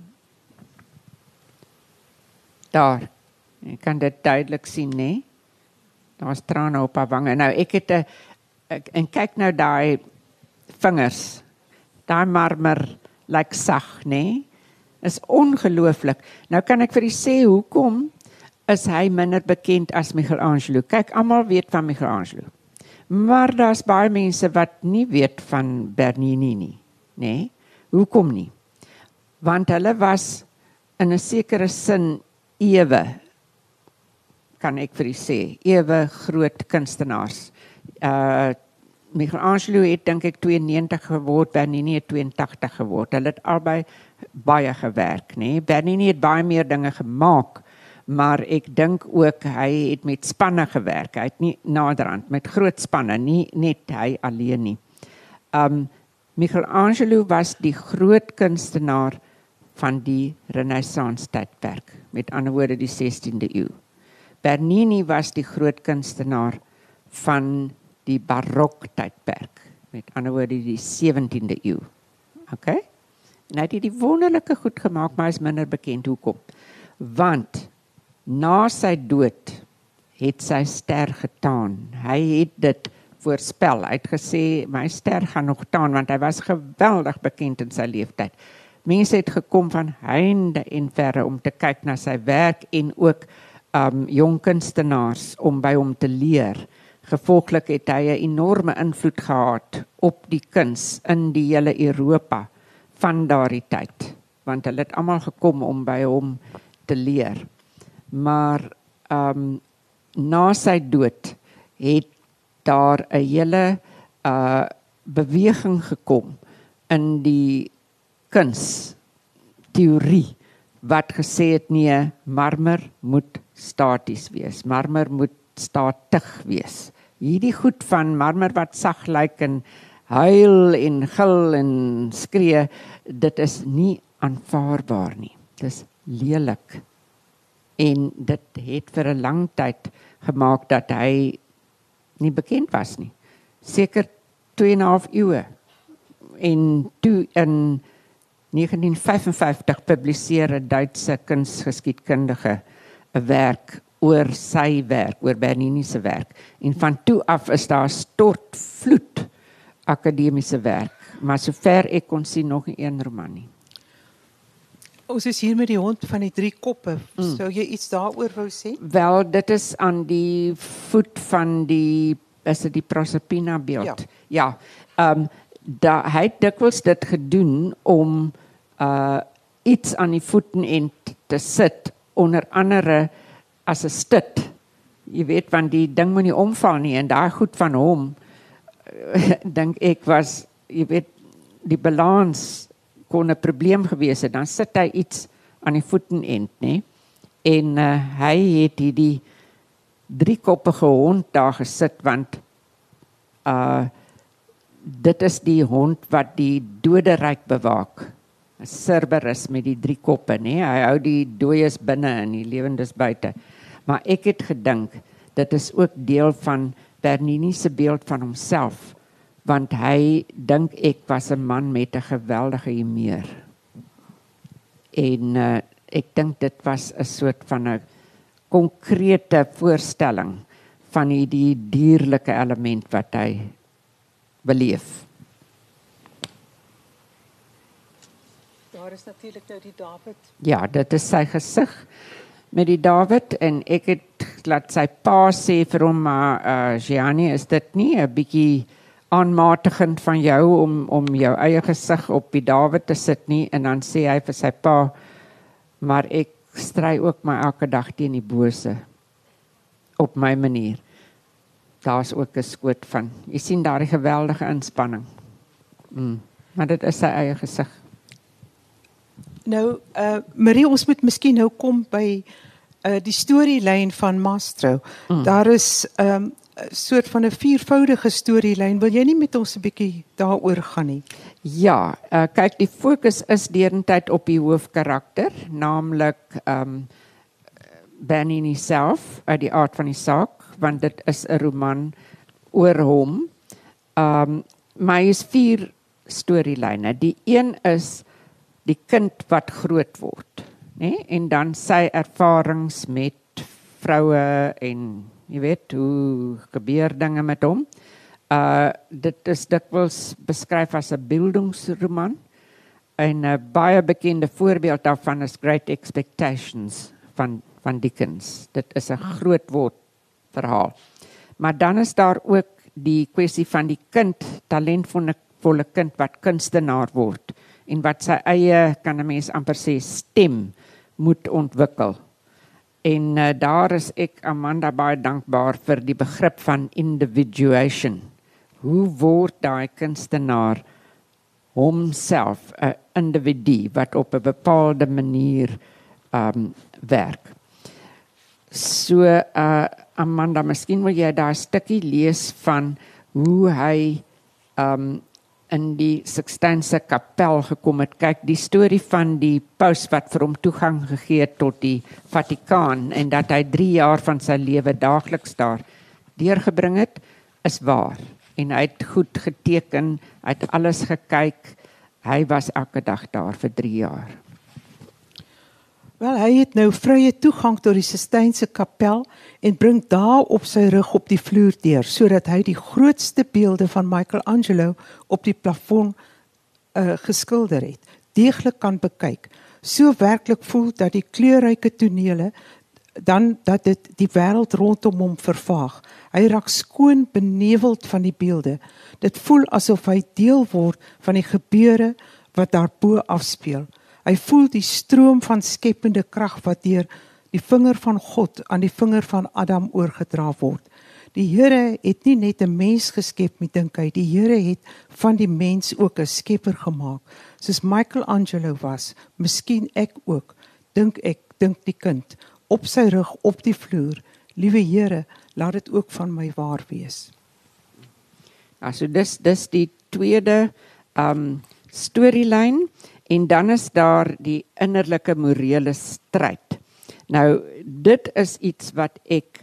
S3: Daar, jy kan dit duidelik sien, nee? Daar's trane op haar wange. Nou, ek het, a, ek, en kyk nou daai vingers, daai marmer lyk sag, nee? Is ongelooflik. Nou kan ek vir u sê, hoekom is hy minder bekend as Michelangelo? Kyk, almal weet van Michelangelo. Maar daar's baie mense wat nie weet van Bernini nie, nee? Hoekom nie? Want hulle was in 'n sekere sin ewe, kan ek vir u sê, ewe groot kunstenaars. Uh, Michelangelo het dink ek tweeënnegentig geword, Bernini het tweeëntagtig geword. Hulle het albei baie gewerk, nee? Bernini het baie meer dinge gemaak, maar ek dink ook hy het met spanne gewerk. Hy het nie naderhand met groot spanne, nie net hy alleen nie. Um, Michelangelo was die groot kunstenaar van die Renaissance tydperk, met ander woorde die sestiende eeu. Bernini was die groot kunstenaar van die barok tydperk, met ander woorde die sewentiende eeu. Okay? En hy het die wonderlike goed gemaak, maar hy is minder bekend. Hoekom? Want na sy dood het sy ster getaan. Hy het dit voorspel. Hy het gesê, my ster gaan nog taan, want hy was geweldig bekend in sy leeftyd. Mense het gekom van heinde en verre om te kyk na sy werk en ook um, jong kunstenaars om by hom te leer. Gevolglik het hy 'n enorme invloed gehad op die kuns in die hele Europa van daardie tyd, want hulle het almal gekom om by hom te leer. Maar um, na sy dood het daar 'n hele uh, beweging gekom in die kunsteorie wat gesê het nee, marmer moet staties wees, marmer moet statig wees. Hierdie goed van marmer wat sag lyk en huil en gil en skree, dit is nie aanvaarbaar nie. Dit is lelik. En dit het vir 'n lang tyd gemaak dat hy nie bekend was nie. Seker twee en 'n half eeue. En toe in negentien vyf en vyftig publiseer 'n Duitse kunsgeskiedkundige 'n werk oor sy werk, oor Bernini se werk. En van toe af is daar stortvloed akademiese werk, maar sover ek kon sien nog nie een roman nie.
S2: Ons is hier met die hond van die drie koppe. Mm. Sou jy iets daaroor wou sê?
S3: Wel, dit is aan die voet van die, is dit die Proserpina beeld? Ja. Ja. Um, da, hy het dikwels dit gedoen om uh, iets aan die voetenend te sit, onder andere as 'n stit. Jy weet, want die ding moet nie omval nie, en daar goed van hom, dink ek was, jy weet, die balans kon 'n probleem gewees het, dan sit hy iets aan die voetenend, nee? En uh, hy het hierdie driekoppige hond daar gesit, want uh, dit is die hond wat die doderyk bewaak. Cerberus met die drie koppe, nee? Hy hou die dooies binne en die lewendes buite. Maar ek het gedink, dit is ook deel van Bernini se beeld van homself, want hy, dink ek, was 'n man met 'n geweldige humeur. En uh, ek dink dit was 'n soort van 'n konkrete voorstelling van die dierlike element wat hy beleef.
S2: daar is natuurlik nou die David.
S3: Ja, dit is sy gesig met die David en ek het laat sy pa sê vir hom, maar uh, Gianni, is dit nie 'n bietjie aanmatigend van jou om om jou eie gesig op die David te sit nie? En dan sê hy vir sy pa, maar ek stry ook maar elke dag teen die bose op my manier. Daar's ook 'n skoot van. Jy sien daar 'n geweldige inspanning. Mm. Maar dit is sy eie gesig.
S2: Nou, uh, Marie, ons moet miskien nou kom by uh, die storielyn van Mastro. Mm. Daar is 'n um, soort van 'n viervoudige storielyn. Wil jy nie met ons 'n bietjie daaroor gaan nie?
S3: Ja, uh, kyk, die fokus is deurentyd op die hoofkarakter, naamlik um, Bernini self, uit die aard van die saak, want dit is 'n roman oor hom. Um, maar hy is vier storielyne. Die een is die kind wat groot word, né? En dan sy ervarings met vroue en jy weet hoe gebeur dinge met hom. Uh, dit is dikwels beskryf as 'n bildungsroman. En 'n baie bekende voorbeeld daarvan is Great Expectations van van Dickens. Dit is 'n groot woord verhaal. Maar dan is daar ook die kwessie van die kind, talentvolle volle kind wat kunstenaar word en wat sy eie, kan 'n mens amper sê, stem moet ontwikkel. En uh, daar is ek, Amanda, baie dankbaar vir die begrip van individuation. Hoe word daai kunstenaar homself 'n individu wat op 'n bepaalde manier um, werk? So, uh, Amanda, miskien wil jy daar 'n stukkie lees van hoe hy um, in die Sixtijnse kapel gekom het. Kyk, die storie van die paus wat vir hom toegang gegee het tot die Vatikaan en dat hy drie jaar van sy lewe daagliks daar deurgebring het, is waar. En hy het goed geteken, hy het alles gekyk, hy was elke dag daar vir drie jaar.
S2: Wel, hy het nou vrye toegang tot die Sistynse kapel en bring daar op sy rug op die vloer deur, sodat hy die grootste beelde van Michelangelo op die plafon uh, geskilder het, deeglik kan bekyk, so werklik voel dat die kleurryke tonele, dan dat dit die wêreld rondom hom vervaag. Hy raak skoon beneveld van die beelde. Dit voel asof hy deel word van die gebeure wat daarbo afspeel. Hy voel die stroom van skepende krag wat deur die vinger van God aan die vinger van Adam oorgedra word. Die Here het nie net 'n mens geskep met dink hy, die Here het van die mens ook 'n skepper gemaak. Soos Michelangelo was, miskien ek ook, dink ek, dink die kind, op sy rug op die vloer, liewe Here, laat dit ook van my waar wees.
S3: Also dis dis die tweede um, storielyn. En dan is daar die innerlike morele stryd. Nou, dit is iets wat ek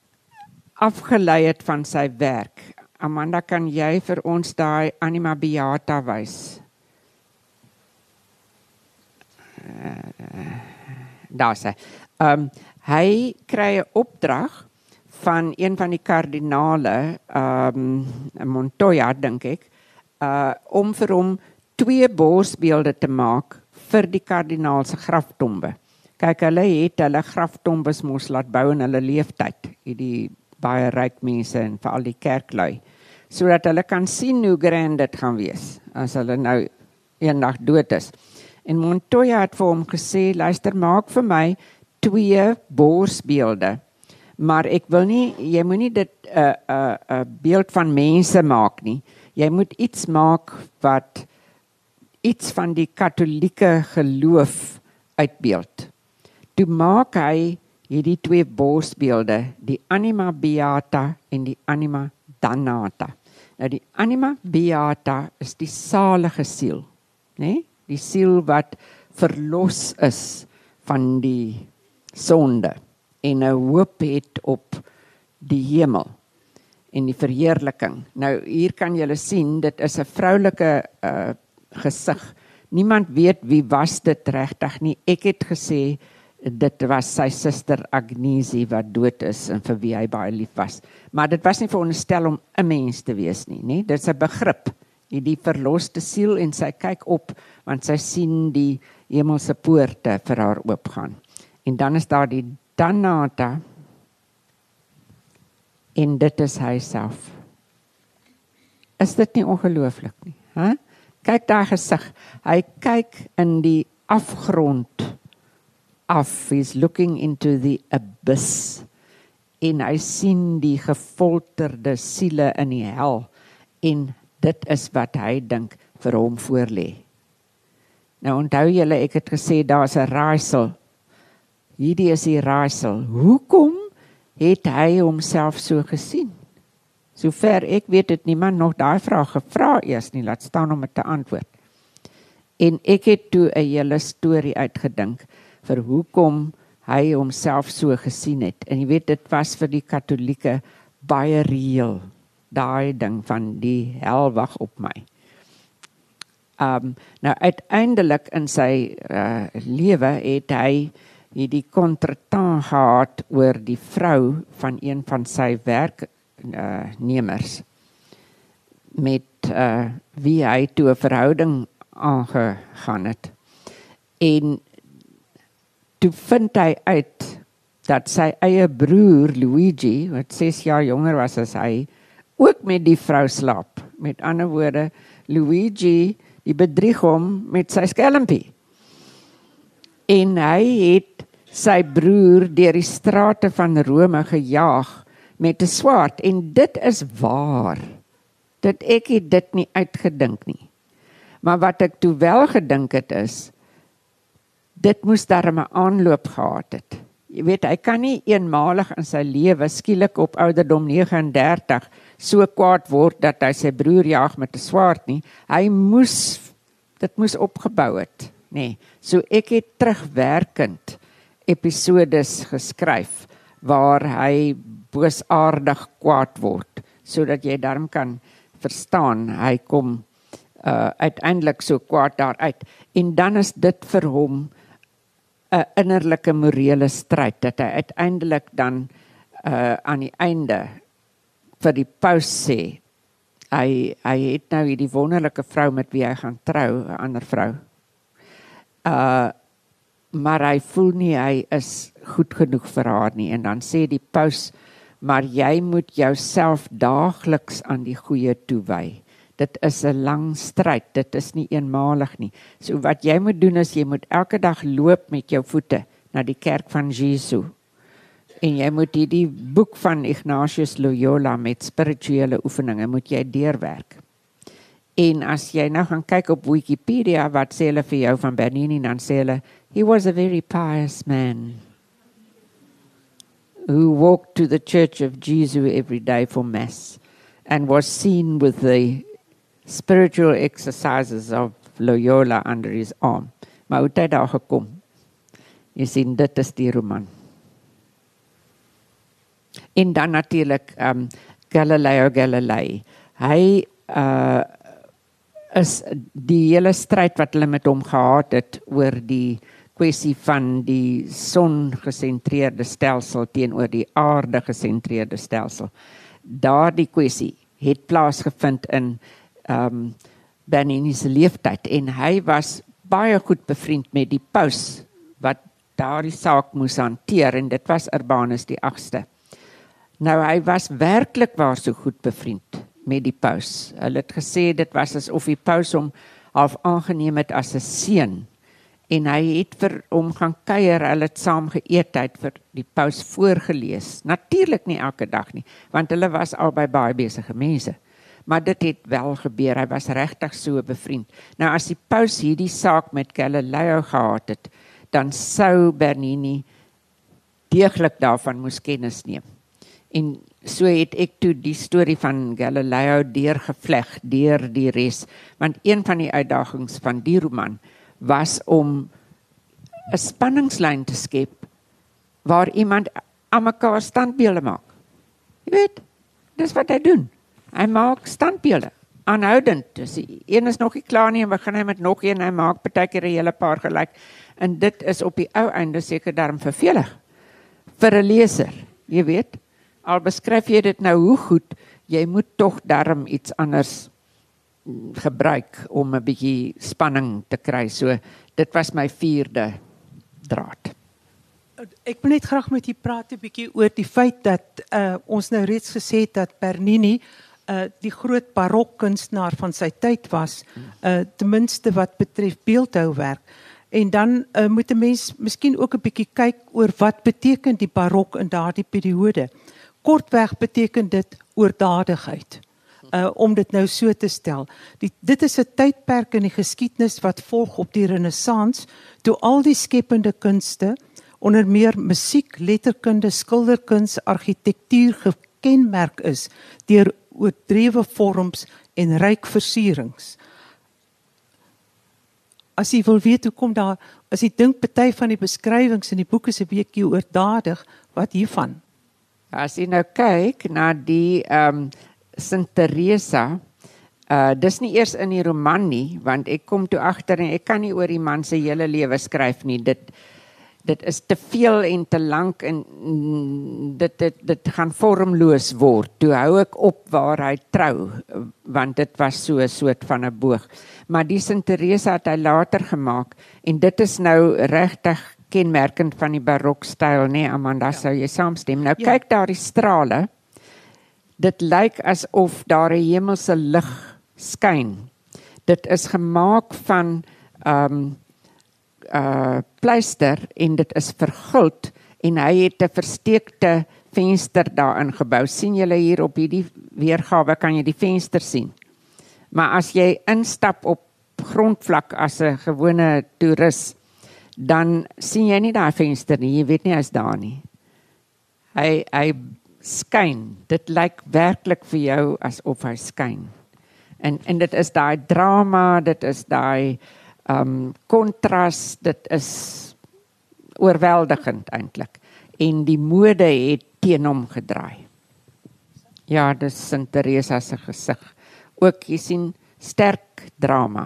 S3: afgelei het van sy werk. Amanda, kan jy vir ons daai Anima Beata wys? Uh, daar sê. Um, hy kry 'n opdrag van een van die kardinale, um, Montoya, dink ek, uh, om vir hom twee borsbeelde te maak vir die kardinaal se graftombe. Kyk, hulle het hulle graftombes mos laat bou in hulle leeftyd, die baie ryk mense en veral die kerklui, sodat hulle kan sien hoe grand dit gaan wees, as hulle nou eendag dood is. En Montoya het vir hom gesê, luister, maak vir my twee borsbeelde, maar ek wil nie, jy moet nie dit 'n uh, uh, uh, beeld van mense maak nie, jy moet iets maak wat iets van die katholieke geloof uitbeeld. Toe maak hy hierdie twee borsbeelde, die Anima Beata en die Anima Damnata. Nou die Anima Beata is die salige siel, né? Die siel wat verlos is van die sonde en 'n hoop het op die hemel en die verheerliking. Nou hier kan julle sien, dit is 'n vroulike uh, gesig. Niemand weet wie was dit regtig nie. Ek het gesê dit was sy suster Agnesie wat dood is en vir wie hy baie lief was. Maar dit was nie veronderstel om 'n mens te wees nie, nee, dit is 'n begrip. die verloste siel en sy kyk op, want sy sien die hemelse poorte vir haar oopgaan. En dan is daar die Danata, en dit is hy self. Is dit nie ongelooflik nie? Hè? Kyk daar gesig, hy kyk in die afgrond af, he's looking into the abyss, en hy sien die gefolterde siele in die hel, en dit is wat hy dink vir hom voorlê. Nou onthou julle, ek het gesê, daar is 'n raaisel. Hierdie is die raaisel. Hoekom het hy homself so gesien? Sover ek weet het niemand nog daai vraag gevra eers nie, laat staan om dit te antwoord. En ek het toe 'n hele storie uitgedink vir hoekom hy homself so gesien het. En jy weet, dit was vir die Katolieke baie reëel, daai ding van die hel wag op my. Um, nou uiteindelik in sy uh, lewe het hy hierdie contretemps gehad oor die vrou van een van sy werknemers, uh, met uh, wie hy toe 'n verhouding aangegaan het. En toe vind hy uit dat sy eie broer Luigi, wat ses jaar jonger was as hy, ook met die vrou slaap. Met ander woorde, Luigi die bedrieg hom met sy skelmpie. En hy het sy broer deur die strate van Rome gejaag met 'n swaard. En dit is waar. Dat ek het dit nie uitgedink nie. Maar wat ek toe wel gedink het is, dit moes darm 'n aanloop gehad het. Jy weet, hy kan nie eenmalig in sy lewe skielik op ouderdom negenendertig so kwaad word dat hy sy broer jaag met 'n swaard nie. Hy moes, dit moes opgebou het. Nee, so ek het terugwerkend episodes geskryf waar hy boosaardig kwaad word, sodat jy darm kan verstaan, hy kom uh, uiteindelik so kwaad daaruit. En dan is dit vir hom 'n innerlike morele stryd, dat hy uiteindelik dan uh, aan die einde vir die paus sê, hy, hy het nou hierdie wonderlike vrou met wie hy gaan trou, 'n ander vrou. Uh, maar hy voel nie, hy is goed genoeg vir haar nie. En dan sê die paus, maar jy moet jouself daagliks aan die goeie toewy. Dit is 'n lang stryd, dit is nie eenmalig nie. So wat jy moet doen is, jy moet elke dag loop met jou voete na die kerk van Jesu. En jy moet hierdie boek van Ignatius Loyola met spirituele oefeninge, moet jy deurwerk. En as jy nou gaan kyk op Wikipedia, wat sê hulle vir jou van Bernini, dan sê hulle, he was a very pious man, who walked to the Church of Jesus every day for Mass, and was seen with the spiritual exercises of Loyola under his arm. Maar hoe het hy daar gekom? Jy sien, dit is die roman. En dan natuurlijk um, Galileo Galilei. Hy uh, is die hele stryd wat hulle met hom gehad het oor die kwessie van die son-gesentreerde stelsel teenoor die aarde-gesentreerde stelsel. Daardie kwessie het plaasgevind in um, Bernini se leeftyd, en hy was baie goed bevriend met die paus wat daardie saak moes hanteer, en dit was Urbanus die agste. Nou, hy was werklik waar so goed bevriend met die paus. Hulle het gesê, dit was asof die paus hom half aangeneem het as 'n seun, en hy het vir hom gaan kuier, hulle het saam geëet, hy het vir die paus voorgelees. Natuurlik nie elke dag nie, want hulle was albei baie besige mense. Maar dit het wel gebeur, hy was regtig so bevriend. Nou, as die paus hierdie saak met Galileo gehad het, dan sou Bernini deeglik daarvan moes kennis neem. En so het ek toe die storie van Galileo deurgevleg, deur die res. Want een van die uitdagings van die roman was om 'n spanningslyn te skep waar iemand aan mekaar standbeelde maak. Jy weet, dis wat hy doen. Hy maak standbeelde, aanhoudend. Dus een is nog nie klaar nie, en begin hy met nog een, hy maak partykeer 'n hele paar gelyk. En dit is op die ou einde seker daarom vervelig vir 'n leser, jy weet. Al beskryf jy dit nou hoe goed, jy moet tog darm iets anders gebruik om 'n bietjie spanning te kry. So dit was my vierde draad.
S2: Ek wil net graag met u praat 'n bietjie oor die feit dat uh, ons nou reeds gesê het dat Bernini uh, die groot barokkunstenaar van sy tyd was, uh, ten minste wat betref beeldhouwerk. En dan uh, moet 'n mens miskien ook 'n bietjie kyk oor wat beteken die barok in daardie periode. Kortweg beteken dit oordadigheid. Uh, om dit nou so te stel. Die, dit is 'n tydperk in die geskiedenis wat volg op die Renessans, toe al die skepende kunste, onder meer musiek, letterkunde, skilderkuns, argitektuur gekenmerk is deur oordrewe vorms en ryk versierings. As jy wil weet hoe kom daar, as jy dink party van die beskrywings in die boek is 'n bietjie oordadig, wat hiervan?
S3: As jy nou kyk na die um, Sint Teresa, uh, dis nie eers in die roman nie, want ek kom toe agter en ek kan nie oor die man se hele lewe skryf nie. Dit dit is te veel en te lank en mm, dit dit dit gaan vormloos word. Toe hou ek op waar hy trou, want dit was so 'n soort van 'n boog. Maar die Sint Teresa het hy later gemaak en dit is nou regtig kenmerkend van die barokstyl, nee Amanda, ja. Sou jy saamstem? Nou ja. Kyk daar die strale. Dit lyk asof daar 'n hemelse lig skyn. Dit is gemaak van um, uh, pleister en dit is verguld en hy het 'n versteekte venster daarin gebou. Sien julle hier op hierdie weergawe kan jy die venster sien. Maar as jy instap op grondvlak as 'n gewone toerist, dan sien jy nie daai venster nie. Jy weet nie hy's daar nie. Hy hy skyn. Dit lyk werklik vir jou asof hy skyn. En en dit is daai drama, dit is daai um kontras, dit is oorweldigend eintlik. En die mode het teen hom gedraai. Ja, dis Sint Teresa se gesig. Ook jy sien sterk drama.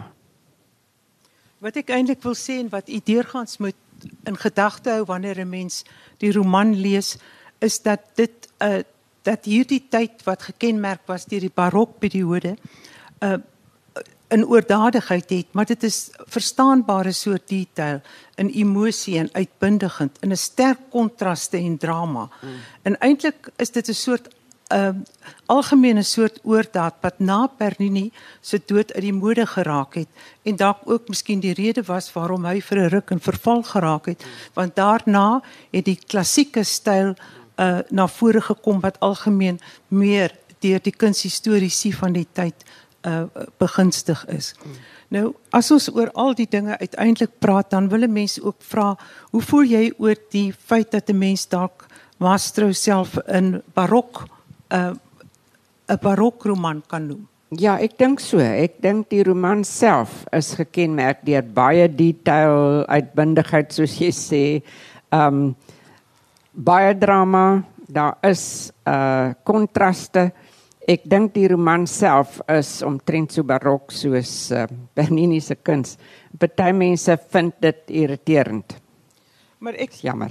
S2: Wat ek eintlik wil sê en wat u deurgaans moet in gedagte hou wanneer 'n mens die roman lees, is dat dit uh, dat hierdie tyd wat gekenmerk was deur die barokperiode uh, in oordadigheid het, maar dit is verstaanbare soort detail, in emosie en uitbundigend, in 'n sterk kontraste en drama. Mm. En eintlik is dit 'n soort uh, algemene soort oordaad wat na Bernini se dood uit die mode geraak het en dalk ook miskien die rede was waarom hy vir 'n ruk in verval geraak het, want daarna het die klassieke styl uh, na vore gekom wat algemeen meer deur die kunshistoriese van die tyd uh, begunstig is. Hmm. Nou, as ons oor al die dinge uiteindelik praat, dan wil 'n mens ook vra, hoe voel jy oor die feit dat 'n mens dalk Mastro self in barok 'n uh, 'n barokroman kan noem?
S3: Ja, ek dink so. Ek dink die roman self is gekenmerk deur baie detail, uitbundigheid soos jy sê, um baie drama, daar is uh kontraste. Ek dink die roman self is omtrent so barok soos uh, Bernini se kuns. Party mense vind dit irriterend.
S2: Maar ek
S3: jammer.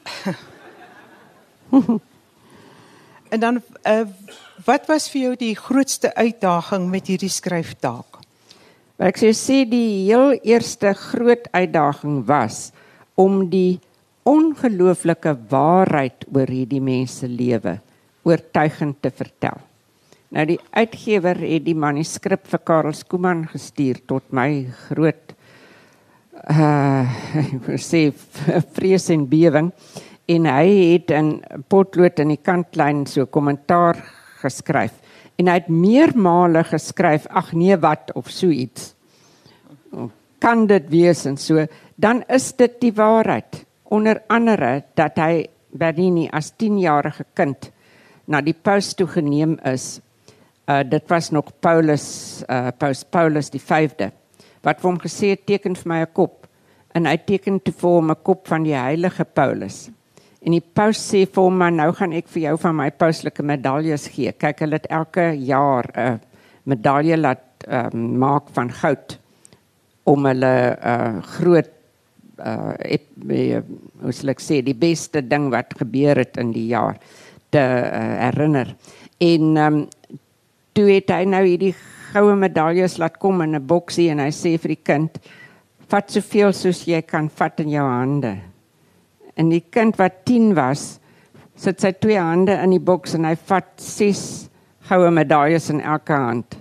S2: En dan uh, wat was vir jou die grootste uitdaging met hierdie skryftaak?
S3: Ek sê sê die heel eerste groot uitdaging was om die ongelooflike waarheid oor hierdie mense lewe oortuigend te vertel. Nou die uitgewer het die manuskrip vir Karel Skuman gestuur tot my groot uh, ek wil sê vrees en bewing, en hy het in potlood in die kantlyn so kommentaar geskryf en hy het meermale geskryf ag nee wat of so iets. Kan dit wees en so, dan is dit die waarheid. Onder andere dat hy Bernini as tienjarige kind na die paus toe geneem is. Uh, dit was nog Paulus, uh, Paus Paulus die vyfde, wat vir hom gesê het, teken vir my 'n kop. En hy teken toe vir hom 'n kop van die heilige Paulus. En die paus sê vir hom, maar nou gaan ek vir jou van my pauslike medaljes gee. Kyk, hulle het elke jaar 'n uh, medalje laat uh, maak van goud, om hulle uh, groot Uh, ep, uh, hoe sal ek sê, die beste ding wat gebeur het in die jaar te uh, herinner. En um, toe het hy nou hierdie goue medaljes laat kom in 'n boksie en hy sê vir die kind, vat soveel soos jy kan vat in jou hande. En die kind wat tien was, sit sy twee hande in die boks en hy vat ses goue medaljes in elke hand.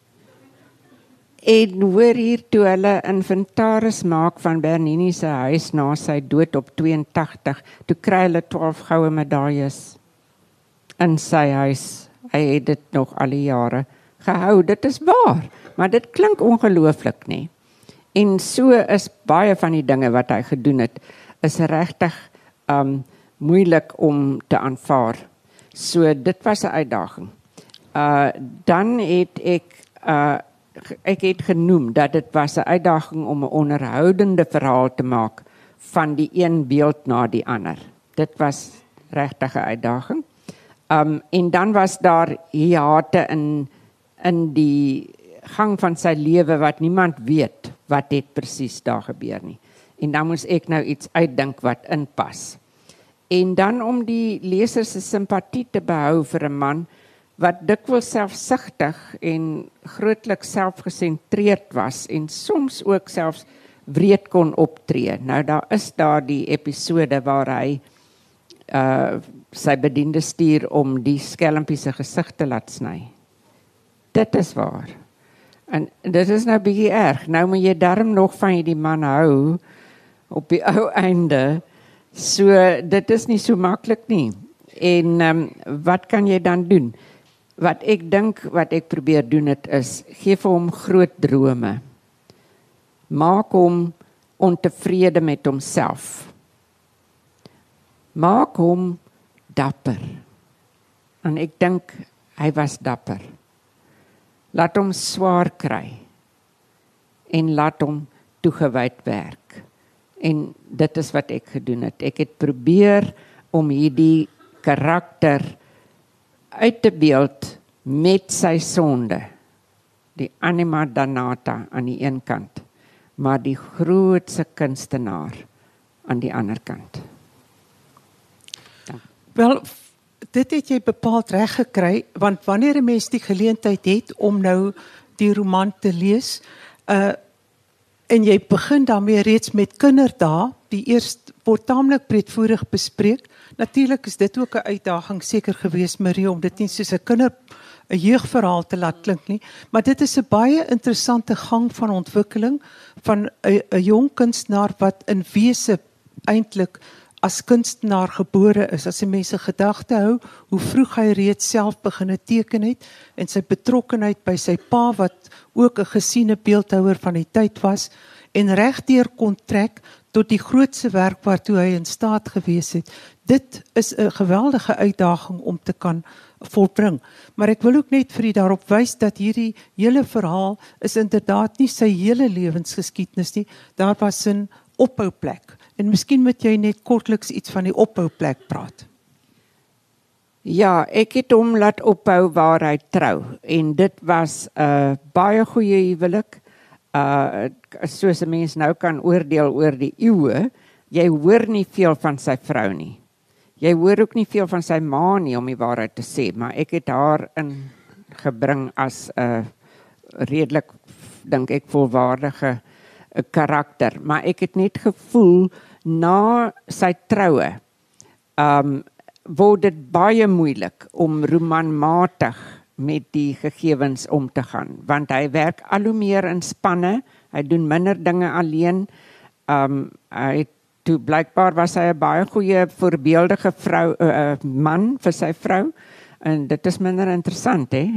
S3: En hoor hier toe hulle inventaris maak van Bernini se huis na sy dood op twee en tagtig, toe kry hulle twaalf goue medaljes in sy huis. Hy het dit nog al die jare gehou. Dit is waar, maar dit klink ongelooflik nie. En so is baie van die dinge wat hy gedoen het, is regtig um, moeilik om te aanvaar. So dit was 'n uitdaging. Uh, dan het ek, uh, ek het genoem dat dit was 'n uitdaging om 'n onderhoudende verhaal te maak van die een beeld na die ander. Dit was regtig 'n uitdaging. Um, en dan was daar hiate in, in die gang van sy lewe wat niemand weet wat het presies daar gebeur nie. En dan moes ek nou iets uitdink wat inpas. En dan om die leser se simpatie te behou vir 'n man wat dikwels selfsugtig en grootliks selfgesentreerd was en soms ook selfs wreed kon optree. Nou daar is daar die episode waar hy uh, sy bediende stuur om die skelmpie se gesig te laat sny. Dit is waar. En dit is nou bietjie erg. Nou moet jy darm nog van hierdie man hou op die ou einde. So dit is nie so maklik nie. En um, wat kan jy dan doen? Wat ek dink, wat ek probeer doen het is, gee vir hom groot drome. Maak hom ontevrede met homself. Maak hom dapper. En ek dink, hy was dapper. Laat hom swaar kry. En laat hom toegewyd werk. En dit is wat ek gedoen het. Ek het probeer om hierdie karakter uit te beeld met sy sonde. Die anima damnata aan die een kant, maar die grootste kunstenaar aan die ander kant. Dank.
S2: Wel, dit het jy bepaald reg gekry, want wanneer 'n mens die geleentheid het om nou die roman te lees, uh, en jy begin daarmee reeds met kinderdae, die eerst word taamlik breedvoerig bespreek. Natuurlik is dit ook 'n uitdaging seker gewees, Marie, om dit nie soos 'n kinder 'n jeugverhaal te laat klink nie, maar dit is 'n baie interessante gang van ontwikkeling van 'n 'n jong kunstenaar wat in wese eintlik as kunstenaar gebore is. As 'n mens se gedagte hou hoe vroeg hy reeds self begin teken het en sy betrokkenheid by sy pa wat ook 'n gesiene beeldhouer van die tyd was en regdeur kon trek tot die grootste werk waartoe hy in staat gewees het. Dit is 'n geweldige uitdaging om te kan volbring. Maar ek wil ook net vir u daarop wys dat hierdie hele verhaal is inderdaad nie sy hele lewensgeskiedenis nie. Daar was 'n ophouplek. En miskien moet jy net kortliks iets van die ophouplek praat.
S3: Ja, ek het hom laat ophou waar hy trou. En dit was 'n uh, baie goeie huwelik. Uh, soos 'n mens nou kan oordeel oor die eeue, jy hoor nie veel van sy vrou nie. Jy hoor ook nie veel van sy ma nie, om die waarheid te sê, maar ek het haar ingebring as 'n uh, redelik, dink ek, volwaardige uh, karakter. Maar ek het net gevoel, na sy troue, um, word dit baie moeilik om romanmatig met die gegevens om te gaan, want hy werk al hoe meer in spanne, hy doen minder dinge alleen, um, hy toe blykbaar was hy 'n baie goeie voorbeeldige vrou, uh, man vir sy vrou, en dit is minder interessant, hè?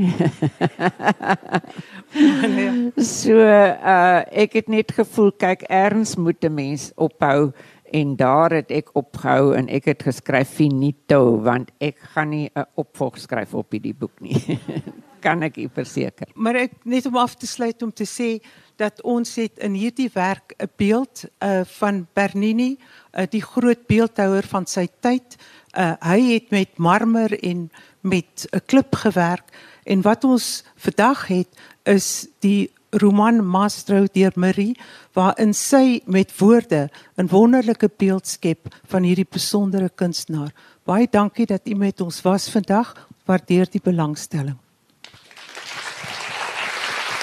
S3: So, uh, ek het net gevoel, kyk, erns moet 'n mens ophou, en daar het ek opgehou, en ek het geskryf finito, want ek gaan nie 'n opvolg skryf op hierdie boek nie. Kan ek u verseker.
S2: Maar ek, net om af te sluit om te sê, dat ons het in hierdie werk 'n beeld uh, van Bernini, uh, die groot beeldhouer van sy tyd. Uh, hy het met marmer en met 'n klip gewerk, en wat ons vandag het, is die roman Mastro deur Marie, waarin sy met woorde 'n wonderlike beeld skep van hierdie besondere kunstenaar. Baie dankie dat u met ons was vandag, waardeer die belangstelling.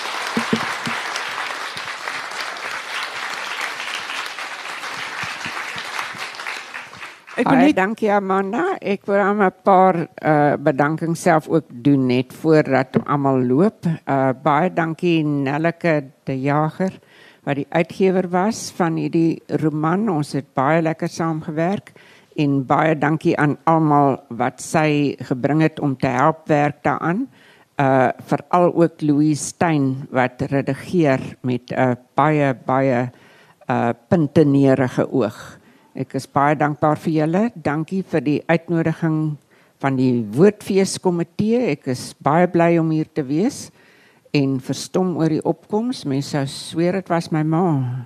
S2: Ek wil
S3: Baie
S2: net
S3: dankie Amanda. Ek wil aan 'n paar uh, bedankings self ook doen net voordat almal loop. Uh, baie dankie Nelleke de Jager wat die uitgewer was van hierdie roman. Ons het baie lekker saamgewerk en baie dankie aan almal wat sy gebring het om te help werk daaraan. Uh, veral ook Louise Stein wat redigeer met 'n uh, baie baie uh, puntenerige oog. Ek is baie dankbaar vir julle. Dankie vir die uitnodiging van die Woordfeeskomitee. Ek is baie bly om hier te wees en verstom oor die opkoms. Mense sou sweer dit was my ma.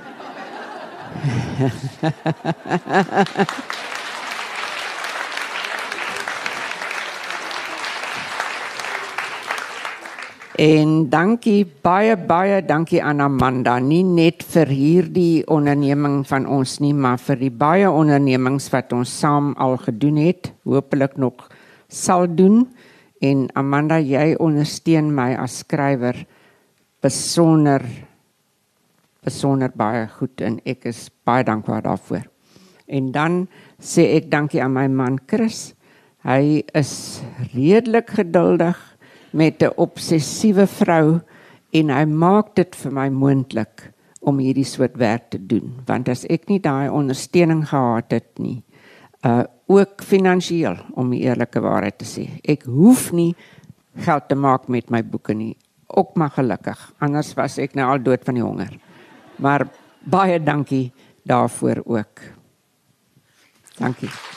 S3: En dankie, baie, baie dankie aan Amanda, nie net vir hierdie onderneming van ons nie, maar vir die baie ondernemings wat ons saam al gedoen het, hopelik nog sal doen. En Amanda, jy ondersteun my as skrywer besonder, besonder baie goed en ek is baie dankbaar daarvoor. En dan sê ek dankie aan my man Chris, hy is redelik geduldig, met 'n obsessiewe vrou en hy maak dit vir my moontlik om hierdie soort werk te doen, want as ek nie daai ondersteuning gehad het nie, uh, ook finansiëel om die eerlike waarheid te sê, ek hoef nie geld te maak met my boeke nie, ook maar gelukkig, anders was ek nou al dood van die honger, maar baie dankie daarvoor ook. Dankie.